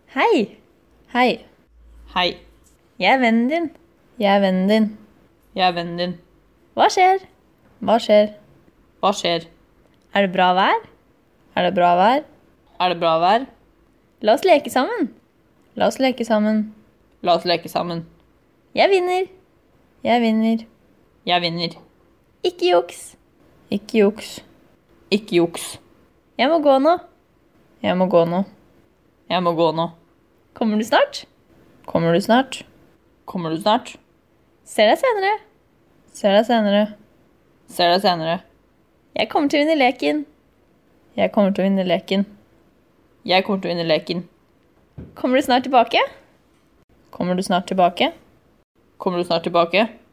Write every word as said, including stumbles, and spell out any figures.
Hei. Hei. Hei, Jeg er vennen din. Jeg er vennen din. jeg er vennen din. Hva skjer? Hva skjer? Hva skjer? Er det bra vær? Er det bra vær? Er det bra vær? La oss leke sammen. La oss leke sammen. La oss leke sammen. Jeg vinner. Jeg vinner. Jeg vinner. Ikke juks. Ikke juks. Ikke juks. Jeg må gå nå. Jeg må gå nå. Jeg må gå nå. Kommer du snart? Kommer du snart? Kommer du snart? Ser deg senere. Ser deg senere. Ser deg senere. Jeg kommer til å vinne leken. Jeg kommer til å vinne leken. Jeg kommer til å vinne leken. Kommer du snart tilbake? Kommer du snart tilbake? Kommer du snart tilbake?